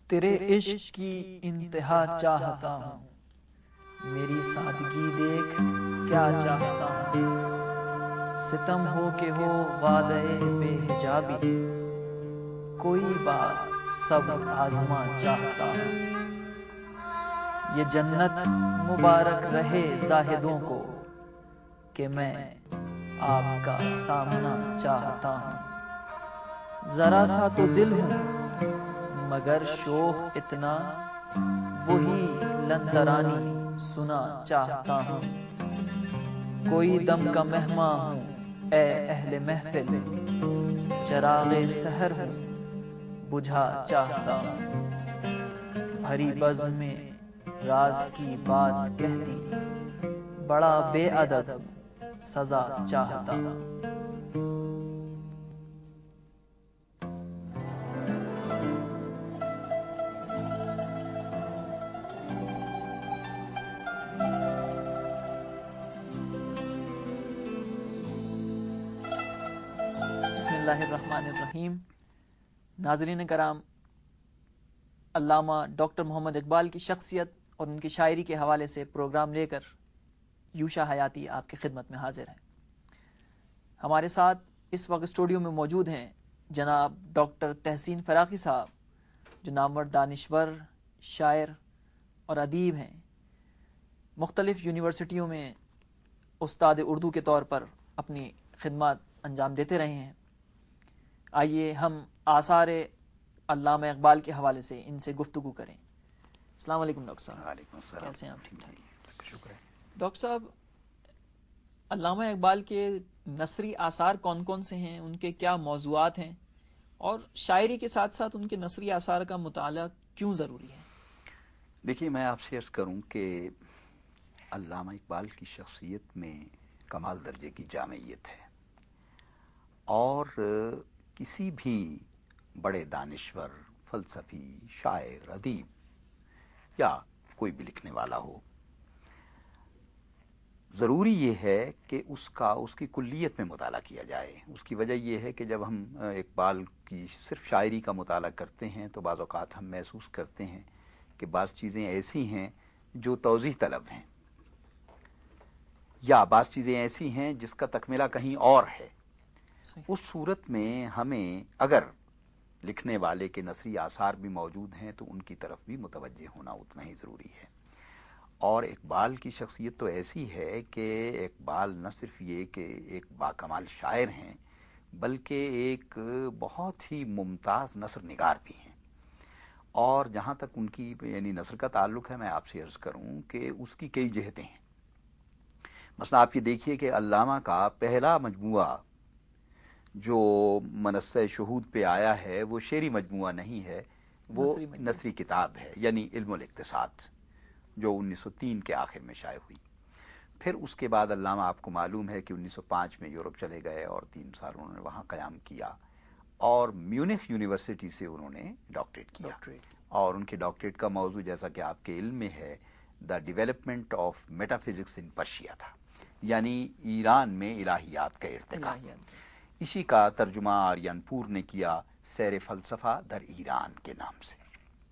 تیرے عشق کی انتہا چاہتا ہوں، میری سادگی دیکھ کیا چاہتا ہوں، ستم ہو کہ ہو وعدے بے حجابی، کوئی بات صبر آزما چاہتا ہوں، یہ جنت مبارک رہے زاہدوں کو کہ میں آپ کا سامنا چاہتا ہوں، ذرا سا تو دل ہوں مگر شوخ اتنا، وہی لن ترانی سنا چاہتا ہوں، کوئی دم کا مہماں ہوں اے اہل محفل، چراغ سحر ہوں بجھا چاہتا ہوں، بھری بزم میں راز کی بات کہہ دی، بڑا بے ادب سزا چاہتا ہوں۔ بسم اللہ الرحمن الرحیم۔ ناظرین کرام، علامہ ڈاکٹر محمد اقبال کی شخصیت اور ان کی شاعری کے حوالے سے پروگرام لے کر یوشا حیاتی آپ کی خدمت میں حاضر ہیں۔ ہمارے ساتھ اس وقت اسٹوڈیو میں موجود ہیں جناب ڈاکٹر تحسین فراقی صاحب، جو نامور دانشور، شاعر اور ادیب ہیں، مختلف یونیورسٹیوں میں استاد اردو کے طور پر اپنی خدمات انجام دیتے رہے ہیں۔ آئیے ہم آثار علامہ اقبال کے حوالے سے ان سے گفتگو کریں۔ السلام علیکم ڈاکٹر صاحب۔ وعلیکم السلام۔ کیسے ہیں آپ؟ ٹھیک ٹھاک؟ شکر ہے۔ ڈاکٹر صاحب، علامہ اقبال کے نثری آثار کون کون سے ہیں، ان کے کیا موضوعات ہیں، اور شاعری کے ساتھ ساتھ ان کے نثری آثار کا مطالعہ کیوں ضروری ہے؟ دیکھیے، میں آپ سے عرض کروں کہ علامہ اقبال کی شخصیت میں کمال درجے کی جامعیت ہے، اور کسی بھی بڑے دانشور، فلسفی، شاعر، ادیب یا کوئی بھی لکھنے والا ہو، ضروری یہ ہے کہ اس کی کلیت میں مطالعہ کیا جائے۔ اس کی وجہ یہ ہے کہ جب ہم اقبال کی صرف شاعری کا مطالعہ کرتے ہیں تو بعض اوقات ہم محسوس کرتے ہیں کہ بعض چیزیں ایسی ہیں جو توضیح طلب ہیں، یا بعض چیزیں ایسی ہیں جس کا تکملہ کہیں اور ہے۔ اس صورت میں ہمیں اگر لکھنے والے کے نثری آثار بھی موجود ہیں تو ان کی طرف بھی متوجہ ہونا اتنا ہی ضروری ہے۔ اور اقبال کی شخصیت تو ایسی ہے کہ اقبال نہ صرف یہ کہ ایک باکمال شاعر ہیں، بلکہ ایک بہت ہی ممتاز نثر نگار بھی ہیں۔ اور جہاں تک ان کی یعنی نثر کا تعلق ہے، میں آپ سے عرض کروں کہ اس کی کئی جہتیں ہیں۔ مثلا آپ یہ دیکھیے کہ علامہ کا پہلا مجموعہ جو منصہ شہود پہ آیا ہے وہ شعری مجموعہ نہیں ہے، وہ نثری کتاب ہے، یعنی علم الاقتصاد، جو 1903 کے آخر میں شائع ہوئی۔ پھر اس کے بعد علامہ، آپ کو معلوم ہے کہ 1905 میں یورپ چلے گئے اور 3 سال انہوں نے وہاں قیام کیا، اور میونخ یونیورسٹی سے انہوں نے ڈاکٹریٹ کیا، اور ان کے ڈاکٹریٹ کا موضوع، جیسا کہ آپ کے علم میں ہے، the development of metaphysics in Persia تھا، یعنی ایران میں الہیات کا ارتقاء۔ اسی کا ترجمہ آریان پور نے کیا سیر فلسفہ در ایران کے نام سے۔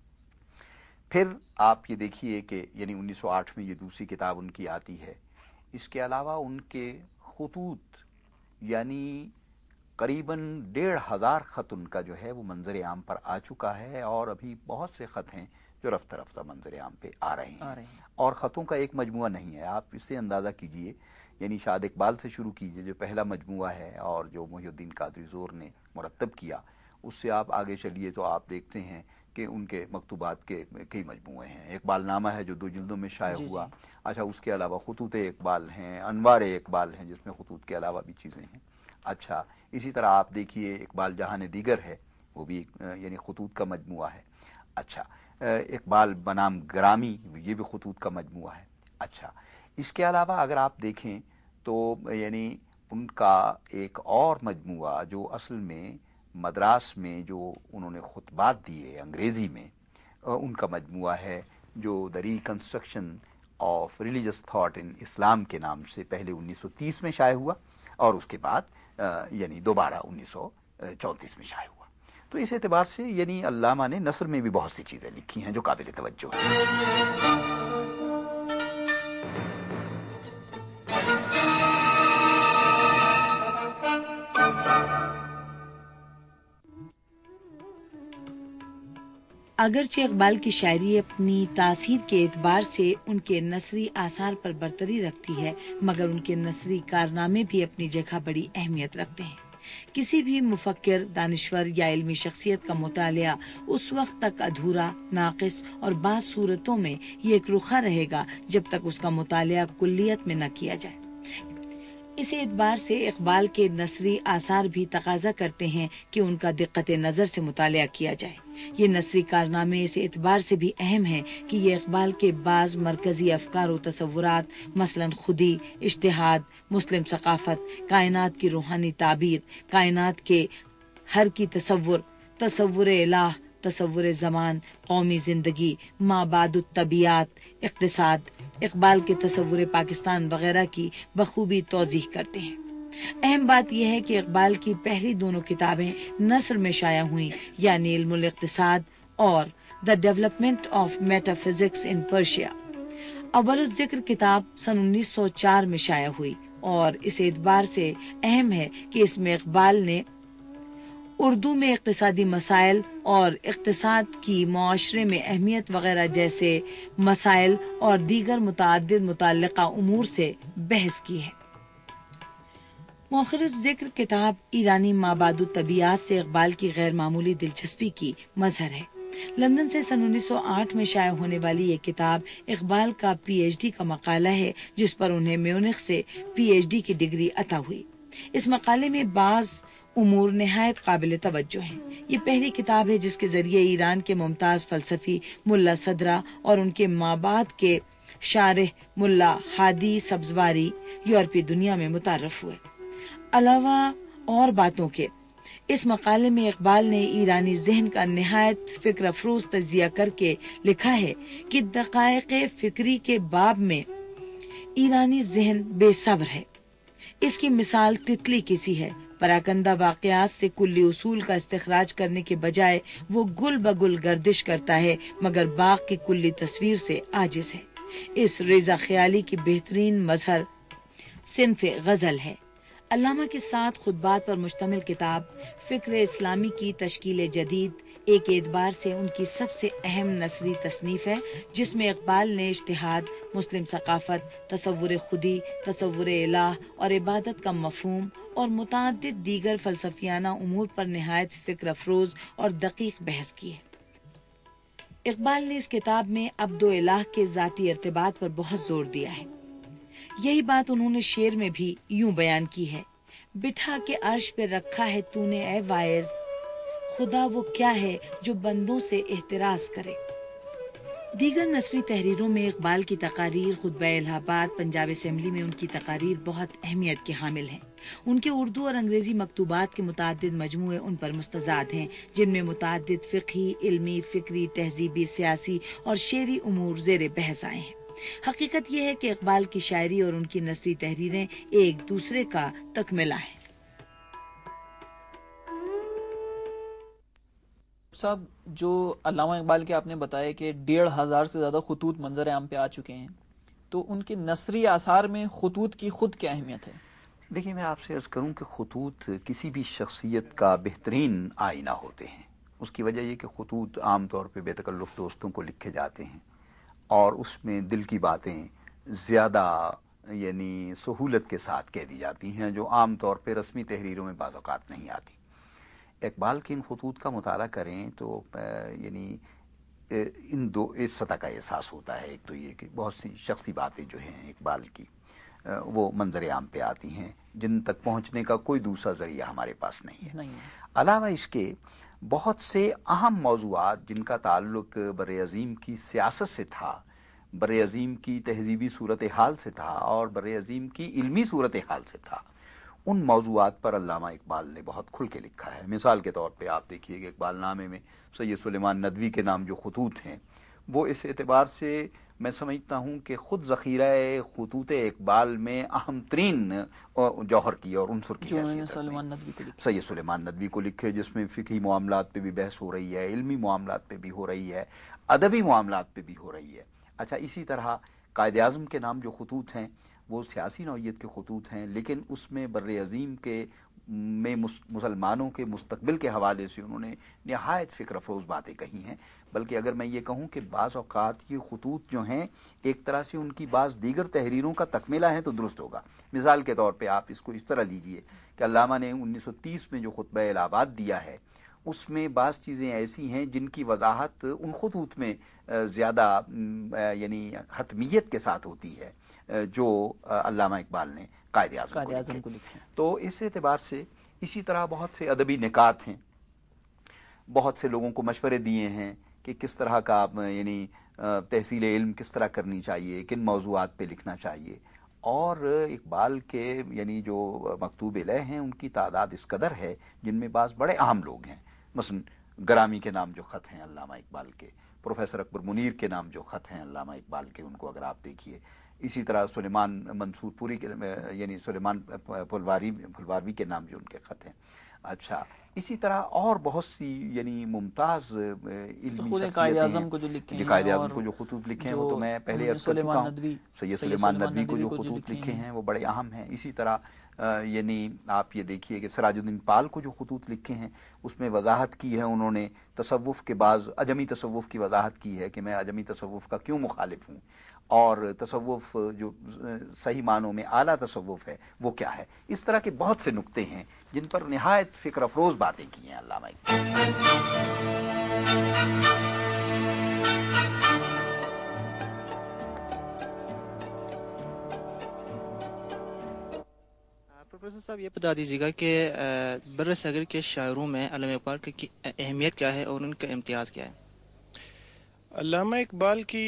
پھر آپ یہ دیکھیے کہ یعنی 1908 میں یہ دوسری کتاب ان کی آتی ہے۔ اس کے علاوہ ان کے خطوط، یعنی قریباً 1500 خط ان کا جو ہے وہ منظر عام پر آ چکا ہے، اور ابھی بہت سے خط ہیں جو رفتہ رفتہ منظر عام پہ آ رہے ہیں، اور خطوں کا ایک مجموعہ نہیں ہے۔ آپ اس سے اندازہ کیجئے، یعنی شاد اقبال سے شروع کیجئے جو پہلا مجموعہ ہے، اور جو محی الدین قادری زور نے مرتب کیا، اس سے آپ آگے چلیے تو آپ دیکھتے ہیں کہ ان کے مکتوبات کے کئی مجموعے ہیں۔ اقبال نامہ ہے جو 2 جلدوں میں شائع ہوا۔ اچھا، اس کے علاوہ خطوط اقبال ہیں، انوار اقبال ہیں جس میں خطوط کے علاوہ بھی چیزیں ہیں۔ اچھا، اسی طرح آپ دیکھیے اقبال جہان دیگر ہے، وہ بھی یعنی خطوط کا مجموعہ ہے۔ اچھا، اقبال بنام گرامی، یہ بھی خطوط کا مجموعہ ہے۔ اچھا، اس کے علاوہ اگر آپ دیکھیں تو یعنی ان کا ایک اور مجموعہ جو اصل میں مدراس میں جو انہوں نے خطبات دیے انگریزی میں، ان کا مجموعہ ہے جو the reconstruction of religious thought in Islam کے نام سے پہلے 1930 میں شائع ہوا، اور اس کے بعد یعنی دوبارہ 1934 میں شائع ہوا۔ تو اس اعتبار سے یعنی علامہ نے نثر میں بھی بہت سی چیزیں لکھی ہیں جو قابل توجہ ہیں۔ اگرچہ اقبال کی شاعری اپنی تاثیر کے اعتبار سے ان کے نثری آثار پر برتری رکھتی ہے، مگر ان کے نثری کارنامے بھی اپنی جگہ بڑی اہمیت رکھتے ہیں۔ کسی بھی مفکر، دانشور یا علمی شخصیت کا مطالعہ اس وقت تک ادھورا، ناقص اور بعض صورتوں میں یہ ایک رخا رہے گا جب تک اس کا مطالعہ کلیت میں نہ کیا جائے۔ اس اعتبار سے اقبال کے نثری آثار بھی تقاضا کرتے ہیں کہ ان کا دقت نظر سے مطالعہ کیا جائے۔ یہ نثری کارنامے اس اعتبار سے بھی اہم ہیں کہ یہ اقبال کے بعض مرکزی افکار و تصورات، مثلا خودی، اجتہاد، مسلم ثقافت، کائنات کی روحانی تعبیر، کائنات کے ہر کی تصور الہ، تصور زمان، قومی زندگی، ما بعد الطبیعت، اقتصاد، اقبال کے تصور پاکستان وغیرہ کی بخوبی توضیح کرتے ہیں۔ اہم بات یہ ہے کہ اقبال کی پہلی دونوں کتابیں نثر میں شائع ہوئیں، یعنی علم الاقتصاد اور the development of metaphysics in Persia. اول الذکر کتاب سن 1904 میں شائع ہوئی اور اس اعتبار سے اہم ہے کہ اس میں اقبال نے اردو میں اقتصادی مسائل اور اقتصاد کی معاشرے میں اہمیت وغیرہ جیسے مسائل اور دیگر متعدد متعلقہ امور سے بحث کی ہے۔ مؤخر الذکر کتاب ایرانی مابعد الطبیعات سے اقبال کی غیر معمولی دلچسپی کی مظہر ہے۔ لندن سے سن 1908 میں شائع ہونے والی یہ کتاب اقبال کا پی ایچ ڈی کا مقالہ ہے، جس پر انہیں میونخ سے پی ایچ ڈی کی ڈگری عطا ہوئی۔ اس مقالے میں بعض امور نہایت قابل توجہ ہیں۔ یہ پہلی کتاب ہے جس کے ذریعے ایران کے ممتاز فلسفی ملا صدرہ اور ان کے مابعد کے شارح ملا ہادی سبزواری یورپی دنیا میں متعارف ہوئے۔ علاوہ اور باتوں کے اس مقالے میں اقبال نے ایرانی ذہن کا نہایت فکر افروز تجزیہ کر کے لکھا ہے کہ دقائق فکری کے باب میں ایرانی ذہن بے صبر ہے۔ اس کی مثال تتلی کی سی ہے، پراکندہ واقعات سے کلی اصول کا استخراج کرنے کے بجائے وہ گل بگل گردش کرتا ہے مگر باغ کی کلی تصویر سے عاجز ہے۔ اس ریزہ خیالی کی بہترین مظہر صنف غزل ہے۔ علامہ کے 7 خطبات پر مشتمل کتاب فکر اسلامی کی تشکیل جدید ایک اعتبار سے ان کی سب سے اہم نثری تصنیف ہے، جس میں اقبال نے اجتہاد، مسلم ثقافت، تصور خودی، تصور الہ اور عبادت کا مفہوم اور متعدد دیگر فلسفیانہ امور پر نہایت فکر افروز اور دقیق بحث کی ہے۔ اقبال نے اس کتاب میں عبد و الہ کے ذاتی ارتباط پر بہت زور دیا ہے۔ یہی بات انہوں نے شعر میں بھی یوں بیان کی ہے: بٹھا کے عرش پہ رکھا ہے تو نے اے واعظ، خدا وہ کیا ہے جو بندوں سے احتراز کرے۔ دیگر نثری تحریروں میں اقبال کی تقاریر، خطبہ الہ آباد، پنجاب اسمبلی میں ان کی تقاریر بہت اہمیت کے حامل ہیں۔ ان کے اردو اور انگریزی مکتوبات کے متعدد مجموعے ان پر مستزاد ہیں، جن میں متعدد فقہی، علمی، فکری، تہذیبی، سیاسی اور شعری امور زیر بحث آئے ہیں۔ حقیقت یہ ہے کہ اقبال کی شاعری اور ان کی نثری تحریریں ایک دوسرے کا تکملہ ہیں۔ صاحب، جو علامہ اقبال کے آپ نے بتایا کہ 1500 سے زیادہ خطوط منظر عام پہ آ چکے ہیں، تو ان کے نثری آثار میں خطوط کی خود کیا اہمیت ہے؟ دیکھیے، میں آپ سے عرض کروں کہ خطوط کسی بھی شخصیت کا بہترین آئینہ ہوتے ہیں۔ اس کی وجہ یہ کہ خطوط عام طور پہ بے تکلف دوستوں کو لکھے جاتے ہیں اور اس میں دل کی باتیں زیادہ یعنی سہولت کے ساتھ کہہ دی جاتی ہیں، جو عام طور پہ رسمی تحریروں میں بعض اوقات نہیں آتی۔ اقبال کے ان خطوط کا مطالعہ کریں تو یعنی اس سطح کا احساس ہوتا ہے۔ ایک تو یہ کہ بہت سی شخصی باتیں جو ہیں اقبال کی وہ منظر عام پہ آتی ہیں، جن تک پہنچنے کا کوئی دوسرا ذریعہ ہمارے پاس نہیں ہے۔ علاوہ اس کے بہت سے اہم موضوعات جن کا تعلق بر عظیم کی سیاست سے تھا، بر عظیم کی تہذیبی صورتحال سے تھا اور بر عظیم کی علمی صورتحال سے تھا، ان موضوعات پر علامہ اقبال نے بہت کھل کے لکھا ہے۔ مثال کے طور پہ آپ دیکھیے کہ اقبال نامے میں سید سلیمان ندوی کے نام جو خطوط ہیں وہ اس اعتبار سے میں سمجھتا ہوں کہ خود ذخیرہ خطوط اقبال میں اہم ترین جوہر کی اور عنصر کی سید سلیمان ندوی کو لکھے، جس میں فقہی معاملات پہ بھی بحث ہو رہی ہے، علمی معاملات پہ بھی ہو رہی ہے، ادبی معاملات پہ بھی ہو رہی ہے۔ اچھا، اسی طرح قائد اعظم کے نام جو خطوط ہیں وہ سیاسی نوعیت کے خطوط ہیں، لیکن اس میں بر عظیم کے میں مسلمانوں کے مستقبل کے حوالے سے انہوں نے نہایت فکر افروز باتیں کہی ہیں۔ بلکہ اگر میں یہ کہوں کہ بعض اوقات یہ خطوط جو ہیں ایک طرح سے ان کی بعض دیگر تحریروں کا تکملہ ہیں تو درست ہوگا۔ مثال کے طور پہ آپ اس کو اس طرح لیجئے کہ علامہ نے 1930 میں جو خطبہ الہ آباد دیا ہے، اس میں بعض چیزیں ایسی ہیں جن کی وضاحت ان خطوط میں زیادہ یعنی حتمیت کے ساتھ ہوتی ہے جو علامہ اقبال نے قائد اعظم کو لکھے۔ تو اس اعتبار سے اسی طرح بہت سے ادبی نکات ہیں، بہت سے لوگوں کو مشورے دیے ہیں کہ کس طرح کا یعنی تحصیل علم کس طرح کرنی چاہیے، کن موضوعات پہ لکھنا چاہیے۔ اور اقبال کے یعنی جو مکتوب الیہ ہیں ان کی تعداد اس قدر ہے جن میں بعض بڑے اہم لوگ ہیں، مثلا گرامی کے نام جو خط ہیں علامہ اقبال کے، پروفیسر اکبر منیر کے نام جو خط ہیں علامہ اقبال کے، ان کو اگر آپ دیکھیے، اسی طرح سلیمان منصور پوری کے یعنی سلیمان پھلواروی کے نام جو ان کے خط ہیں۔ اچھا، اسی طرح اور بہت سی یعنی ممتاز علمی قائد اعظم کو جو لکھے ہیں، قائد اعظم کو جو خطوط لکھے ہیں وہ تو میں پہلے عرض کر چکا ہوں۔ سید سلیمان ندوی کو جو خطوط لکھے ہیں وہ بڑے اہم ہیں۔ اسی طرح یعنی آپ یہ دیکھیے کہ سراج الدین پال کو جو خطوط لکھے ہیں اس میں وضاحت کی ہے انہوں نے تصوف کے بعض عجمی تصوف کی وضاحت کی ہے کہ میں عجمی تصوف کا کیوں مخالف ہوں، اور تصوف جو صحیح معنوں میں اعلیٰ تصوف ہے وہ کیا ہے۔ اس طرح کے بہت سے نکتے ہیں جن پر نہایت فکر افروز باتیں کی ہیں علامہ اقبال۔ پروفیسر صاحب یہ بتا دیجیے گا کہ بر صغیر کے شاعروں میں علامہ اقبال کی اہمیت کیا ہے اور ان کا امتیاز کیا ہے؟ علامہ اقبال کی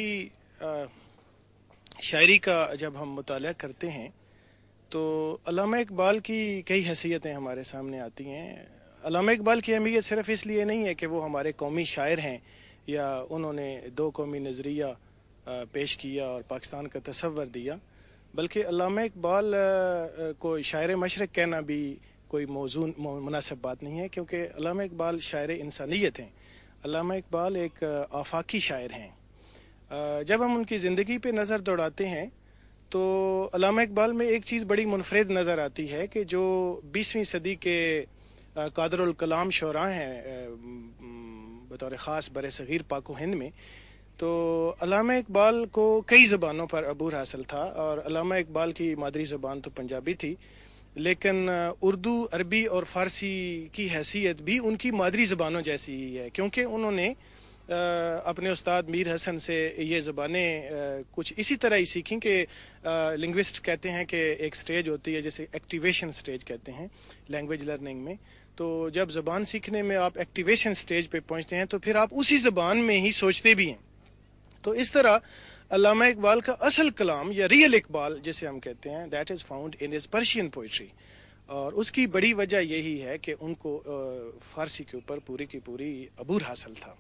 شاعری کا جب ہم مطالعہ کرتے ہیں تو علامہ اقبال کی کئی حیثیتیں ہمارے سامنے آتی ہیں۔ علامہ اقبال کی اہمیت صرف اس لیے نہیں ہے کہ وہ ہمارے قومی شاعر ہیں یا انہوں نے دو قومی نظریہ پیش کیا اور پاکستان کا تصور دیا، بلکہ علامہ اقبال کو شاعر مشرق کہنا بھی کوئی موضوع مناسب بات نہیں ہے، کیونکہ علامہ اقبال شاعر انسانیت ہیں۔ علامہ اقبال ایک آفاقی شاعر ہیں۔ جب ہم ان کی زندگی پہ نظر دوڑاتے ہیں تو علامہ اقبال میں ایک چیز بڑی منفرد نظر آتی ہے کہ جو 20ویں صدی کے قادر الکلام شعراء ہیں بطور خاص بر صغیر پاک و ہند میں، تو علامہ اقبال کو کئی زبانوں پر عبور حاصل تھا، اور علامہ اقبال کی مادری زبان تو پنجابی تھی، لیکن اردو، عربی اور فارسی کی حیثیت بھی ان کی مادری زبانوں جیسی ہی ہے، کیونکہ انہوں نے اپنے استاد میر حسن سے یہ زبانیں کچھ اسی طرح ہی سیکھیں کہ لنگوسٹ کہتے ہیں کہ ایک سٹیج ہوتی ہے جسے ایکٹیویشن سٹیج کہتے ہیں لینگویج لرننگ میں، تو جب زبان سیکھنے میں آپ ایکٹیویشن سٹیج پہ پہنچتے ہیں تو پھر آپ اسی زبان میں ہی سوچتے بھی ہیں۔ تو اس طرح علامہ اقبال کا اصل کلام یا ریئل اقبال جسے ہم کہتے ہیں that is found in his Persian poetry, اور اس کی بڑی وجہ یہی ہے کہ ان کو فارسی کے اوپر پوری کی پوری عبور حاصل تھا۔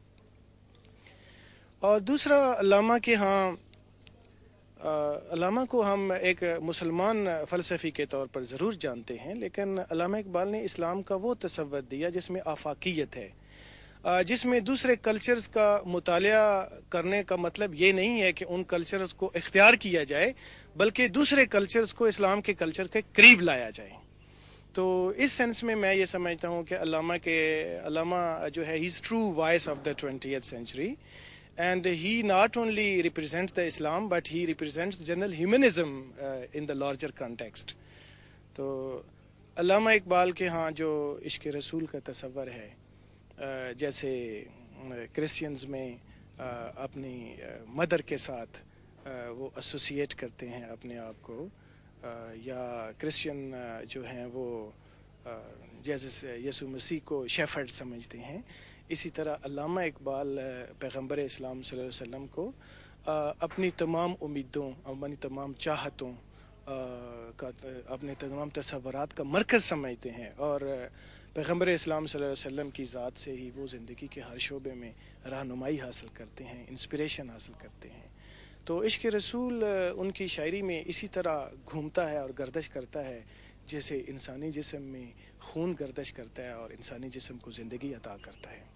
اور دوسرا، علامہ کے ہاں علامہ کو ہم ایک مسلمان فلسفی کے طور پر ضرور جانتے ہیں، لیکن علامہ اقبال نے اسلام کا وہ تصور دیا جس میں آفاقیت ہے، جس میں دوسرے کلچرز کا مطالعہ کرنے کا مطلب یہ نہیں ہے کہ ان کلچرز کو اختیار کیا جائے، بلکہ دوسرے کلچرز کو اسلام کے کلچر کے قریب لایا جائے۔ تو اس سینس میں میں یہ سمجھتا ہوں کہ علامہ جو ہے he is true voice of the 20th century and he not only represents the Islam but he represents general humanism in the larger context۔ تو علامہ اقبال کے ہاں جو عشق رسول کا تصور ہے، جیسے کرسچنز میں اپنی مدر کے ساتھ وہ ایسوسیٹ کرتے ہیں اپنے آپ کو، یا کرسچن جو ہیں وہ جیسے یسوع مسیح کو شیفرڈ سمجھتے ہیں، اسی طرح علامہ اقبال پیغمبر اسلام صلی اللہ علیہ وسلم کو اپنی تمام امیدوں، اپنی تمام چاہتوں کا، اپنے تمام تصورات کا مرکز سمجھتے ہیں، اور پیغمبر اسلام صلی اللہ علیہ وسلم کی ذات سے ہی وہ زندگی کے ہر شعبے میں رہنمائی حاصل کرتے ہیں، انسپریشن حاصل کرتے ہیں۔ تو عشق رسول ان کی شاعری میں اسی طرح گھومتا ہے اور گردش کرتا ہے جیسے انسانی جسم میں خون گردش کرتا ہے اور انسانی جسم کو زندگی عطا کرتا ہے.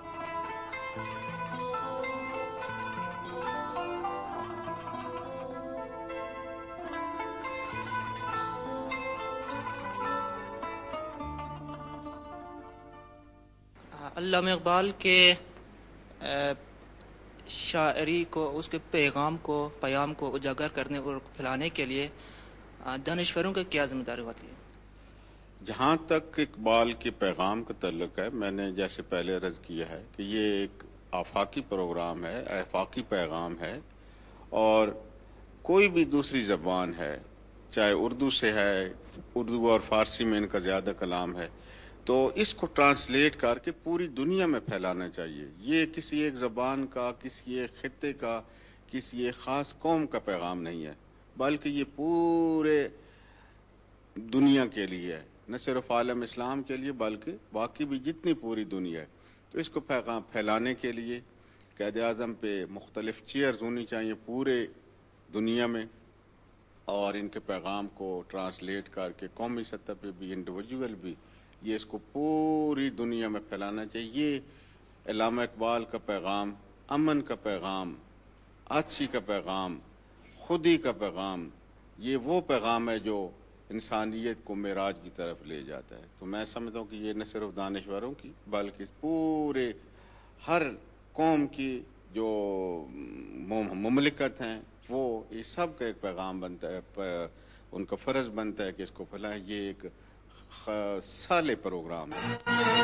علامہ اقبال کے شاعری کو، اس کے پیغام کو، پیام کو اجاگر کرنے اور پھیلانے کے لیے دانشوروں کی کیا ذمہ داری ہوتی ہے؟ جہاں تک اقبال کے پیغام کا تعلق ہے، میں نے جیسے پہلے عرض کیا ہے کہ یہ ایک آفاقی پروگرام ہے، آفاقی پیغام ہے، اور کوئی بھی دوسری زبان ہے، چاہے اردو سے ہے، اردو اور فارسی میں ان کا زیادہ کلام ہے، تو اس کو ٹرانسلیٹ کر کے پوری دنیا میں پھیلانا چاہیے. یہ کسی ایک زبان کا، کسی ایک خطے کا، کسی ایک خاص قوم کا پیغام نہیں ہے، بلکہ یہ پورے دنیا کے لیے ہے، نہ صرف عالم اسلام کے لیے بلکہ باقی بھی جتنی پوری دنیا ہے. تو اس کو پیغام پھیلانے کے لیے قائد اعظم پہ مختلف چیئرز ہونی چاہیے پورے دنیا میں، اور ان کے پیغام کو ٹرانسلیٹ کر کے قومی سطح پہ بھی، انڈیویجول بھی، یہ اس کو پوری دنیا میں پھیلانا چاہیے. یہ علامہ اقبال کا پیغام، امن کا پیغام، عطشی کا پیغام، خودی کا پیغام، یہ وہ پیغام ہے جو انسانیت کو معراج کی طرف لے جاتا ہے. تو میں سمجھتا ہوں کہ یہ نہ صرف دانشوروں کی بلکہ پورے ہر قوم کی جو مملکت ہیں، وہ اس سب کا ایک پیغام بنتا ہے، ان کا فرض بنتا ہے کہ اس کو پھیلائیں. یہ ایک سالے پروگرام ہے.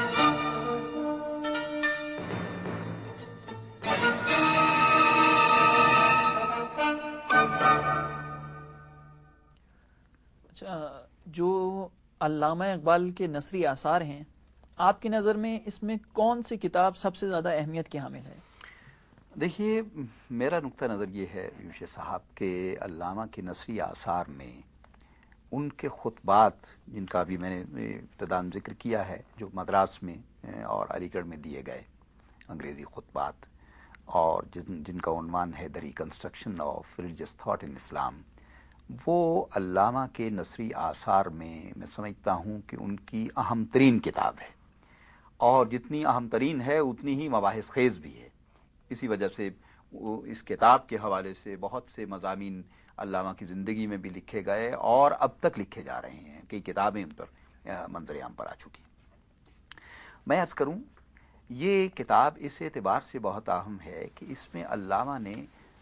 اچھا، جو علامہ اقبال کے نثری آثار ہیں، آپ کی نظر میں اس میں کون سی کتاب سب سے زیادہ اہمیت کی حامل ہے؟ دیکھیے، میرا نقطہ نظر یہ ہے یوشے صاحب کہ علامہ کے نثری آثار میں ان کے خطبات، جن کا بھی میں نے ابتداً ذکر کیا ہے، جو مدراس میں اور علی گڑھ میں دیے گئے انگریزی خطبات، اور جن کا عنوان ہے the reconstruction of religious thought in Islam, وہ علامہ کے نثری آثار میں سمجھتا ہوں کہ ان کی اہم ترین کتاب ہے، اور جتنی اہم ترین ہے اتنی ہی مباحث خیز بھی ہے. اسی وجہ سے اس کتاب کے حوالے سے بہت سے مضامین علامہ کی زندگی میں بھی لکھے گئے اور اب تک لکھے جا رہے ہیں. کئی کتابیں ان پر منظر عام پر آ چکی. میں عرض کروں، یہ کتاب اس اعتبار سے بہت اہم ہے کہ اس میں علامہ نے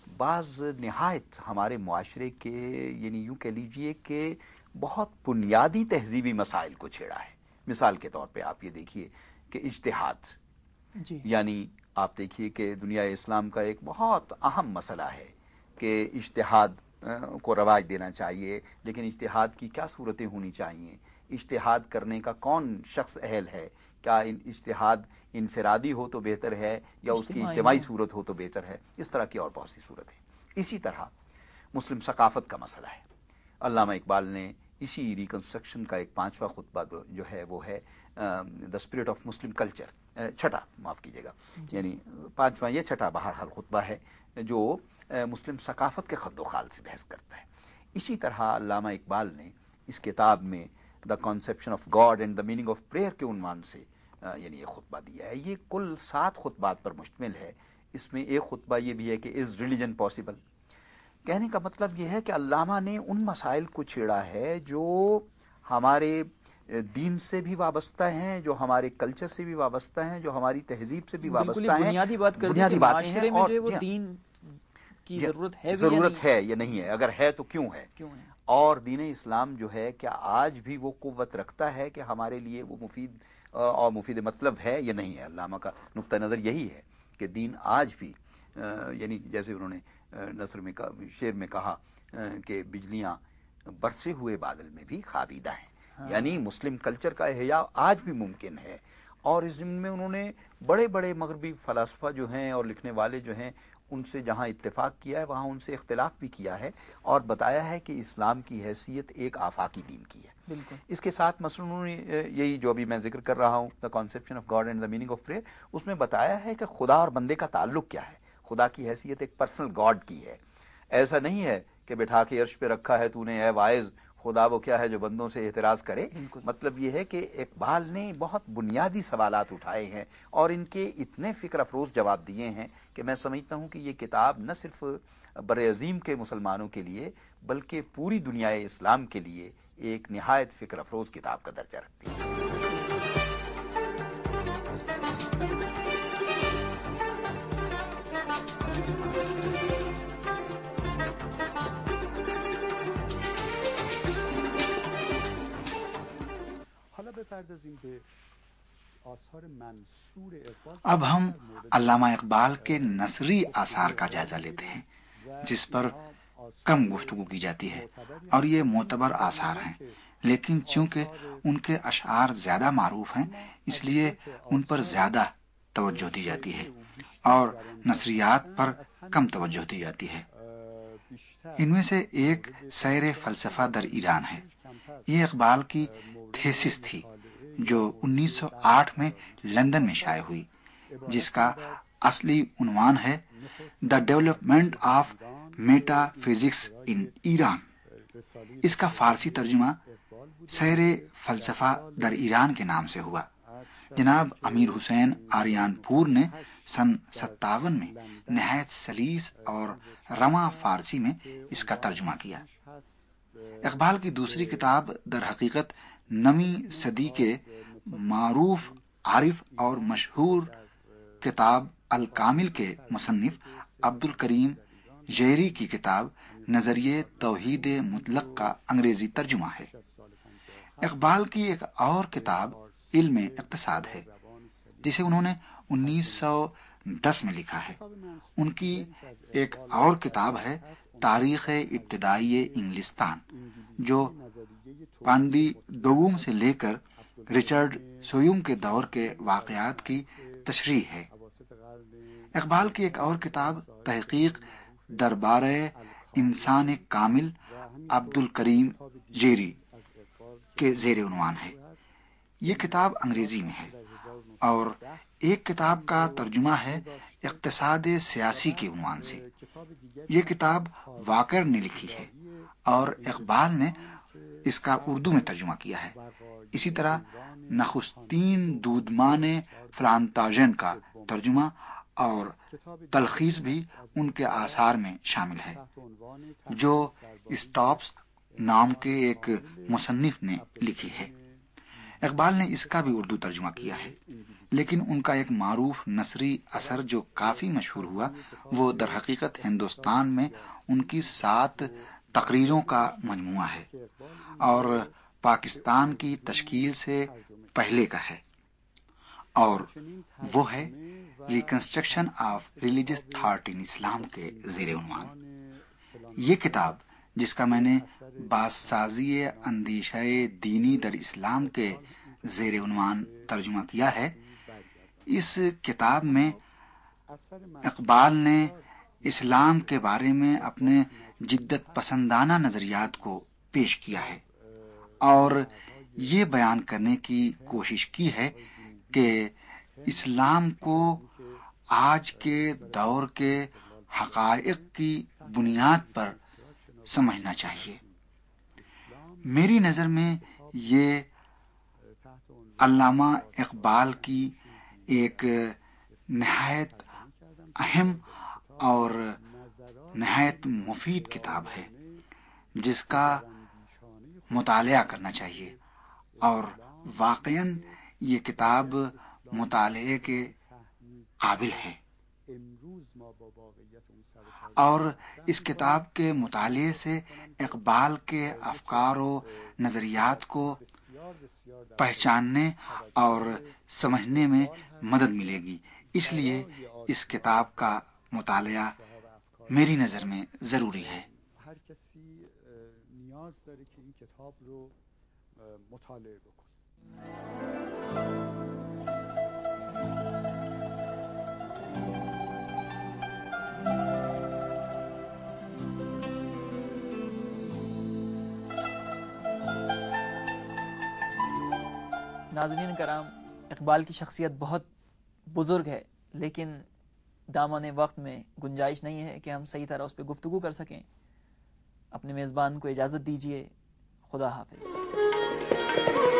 بعض نہایت ہمارے معاشرے کے، یعنی یوں کہہ لیجئے کہ بہت بنیادی تہذیبی مسائل کو چھیڑا ہے. مثال کے طور پہ آپ یہ دیکھیے کہ اجتہاد، جی، یعنی آپ دیکھیے کہ دنیا اسلام کا ایک بہت اہم مسئلہ ہے کہ اجتہاد کو رواج دینا چاہیے، لیکن اجتہاد کی کیا صورتیں ہونی چاہیے، اجتہاد کرنے کا کون شخص اہل ہے، کیا اجتہاد انفرادی ہو تو بہتر ہے یا اس کی اجتماعی صورت ہو تو بہتر ہے، اس طرح کی اور بہت سی صورت ہے. اسی طرح مسلم ثقافت کا مسئلہ ہے. علامہ اقبال نے اسی ریکنسٹرکشن کا ایک 5واں خطبہ جو ہے وہ ہے the spirit of Muslim culture, چھٹا، معاف کیجیے گا، یعنی 5واں یا چھٹا بہرحال خطبہ ہے جو مسلم ثقافت کے خد و خال سے بحث کرتا ہے. اسی طرح علامہ اقبال نے اس کتاب میں the conception of God and the meaning of prayer کے عنوان سے یعنی یہ خطبہ دیا ہے. یہ کل 7 خطبات پر مشتمل ہے. اس میں ایک خطبہ یہ بھی ہے کہ از ریلیجن پاسبل. کہنے کا مطلب یہ ہے کہ علامہ نے ان مسائل کو چھیڑا ہے جو ہمارے دین سے بھی وابستہ ہیں، جو ہمارے کلچر سے بھی وابستہ ہیں، جو ہماری تہذیب سے بھی وابستہ ہیں. بنیادی بات کر دی کہ معاشرے میں جو وہ دین کی ضرورت ہے یا نہیں ہے، اگر ہے تو کیوں ہے، اور دین اسلام جو ہے کیا آج بھی وہ قوت رکھتا ہے کہ ہمارے لیے وہ مفید اور مفید مطلب ہے یا نہیں ہے. علامہ کا نقطہ نظر یہی ہے کہ دین آج بھی، یعنی جیسے انہوں نے نثر میں شعر میں کہا کہ بجلیاں برسے ہوئے بادل میں بھی خوابیدہ ہیں، یعنی مسلم کلچر کا احیاء آج بھی ممکن ہے. اور اس ضمن میں انہوں نے بڑے بڑے مغربی فلاسفہ جو ہیں اور لکھنے والے جو ہیں ان سے جہاں اتفاق کیا ہے وہاں ان سے اختلاف بھی کیا ہے، اور بتایا ہے کہ اسلام کی حیثیت ایک آفاقی دین کی ہے. بالکل. اس کے ساتھ مثلا انہوں نے یہی جو ابھی میں ذکر کر رہا ہوں، the conception of God and the meaning of prayer, اس میں بتایا ہے کہ خدا اور بندے کا تعلق کیا ہے. خدا کی حیثیت ایک پرسنل گاڈ کی ہے، ایسا نہیں ہے کہ بٹھا کے عرش پہ رکھا ہے تو نے اے واعظ، خدا وہ کیا ہے جو بندوں سے اعتراض کرے. مطلب یہ ہے کہ اقبال نے بہت بنیادی سوالات اٹھائے ہیں اور ان کے اتنے فکر افروز جواب دیے ہیں کہ میں سمجھتا ہوں کہ یہ کتاب نہ صرف بر عظیم کے مسلمانوں کے لیے بلکہ پوری دنیا اسلام کے لیے ایک نہایت فکر افروز کتاب کا درجہ رکھتی ہے. اب ہم علامہ اقبال کے نثری آثار کا جائزہ لیتے ہیں جس پر کم گفتگو کی جاتی ہے، اور یہ معتبر آثار ہیں، لیکن چونکہ ان کے اشعار زیادہ معروف ہیں اس لیے ان پر زیادہ توجہ دی جاتی ہے اور نثریات پر کم توجہ دی جاتی ہے. ان میں سے ایک سیر فلسفہ در ایران ہے. یہ اقبال کی تھیسس تھی جو 1908 میں لندن میں شائع ہوئی، جس کا اصلی عنوان ہے the development of metaphysics in Iran. اس کا فارسی ترجمہ سیر فلسفہ در ایران کے نام سے ہوا. جناب امیر حسین آریان پور نے سن 57 میں نہایت سلیس اور رواں فارسی میں اس کا ترجمہ کیا. اقبال کی دوسری کتاب در حقیقت نویں صدی کے معروف، عارف اور مشہور کتاب الکامل کے مصنف عبد الکریم جیری کی کتاب نظریہ توحید مطلق کا انگریزی ترجمہ ہے. اقبال کی ایک اور کتاب علم اقتصاد ہے جسے انہوں نے 1910 میں لکھا ہے. ان کی ایک اور کتاب ہے تاریخ ابتدائی انگلستان، جو پانڈی دوم سے لے کر رچرڈ سویوم کے دور کے واقعات کی تشریح ہے. اقبال کی ایک اور کتاب تحقیق دربار انسان کامل عبد الکریم جیری کے زیر عنوان ہے. یہ کتاب انگریزی میں ہے اور ایک کتاب کا ترجمہ ہے اقتصاد سیاسی کے عنوان سے. یہ کتاب واکر نے لکھی ہے اور اقبال نے اس کا اردو میں ترجمہ کیا ہے. اسی طرح نخستین دودمان فلانتاژن کا ترجمہ اور تلخیص بھی ان کے آثار میں شامل ہے، جو اسٹاپس نام کے ایک مصنف نے لکھی ہے. اقبال نے اس کا بھی اردو ترجمہ کیا ہے، لیکن ان کا ایک معروف نثری اثر جو کافی مشہور ہوا وہ در حقیقت ہندوستان میں ان کی 7 تقریروں کا مجموعہ ہے اور پاکستان کی تشکیل سے پہلے کا ہے، اور وہ ہے reconstruction of religious thought in Islam کے زیر عنوان. یہ کتاب جس کا میں نے بازسازی اندیشہ دینی در اسلام کے زیر عنوان ترجمہ کیا ہے، اس کتاب میں اقبال نے اسلام کے بارے میں اپنے جدت پسندانہ نظریات کو پیش کیا ہے اور یہ بیان کرنے کی کوشش کی ہے کہ اسلام کو آج کے دور کے حقائق کی بنیاد پر سمجھنا چاہیے. میری نظر میں یہ علامہ اقبال کی ایک نہایت اہم اور نہایت مفید کتاب ہے جس کا مطالعہ کرنا چاہیے، اور واقعاً یہ کتاب مطالعے کے قابل ہے. اور اس کتاب کے مطالعے سے اقبال کے افکار و نظریات کو پہچاننے اور سمجھنے میں مدد ملے گی. اس لیے اس کتاب کا مطالعہ میری نظر میں ضروری ہے. هر کسی نیاز داره که این کتاب رو مطالعه بکنه. ناظرین کرام، اقبال کی شخصیت بہت بزرگ ہے، لیکن دامن وقت میں گنجائش نہیں ہے کہ ہم صحیح طرح اس پہ گفتگو کر سکیں. اپنے میزبان کو اجازت دیجیے. خدا حافظ.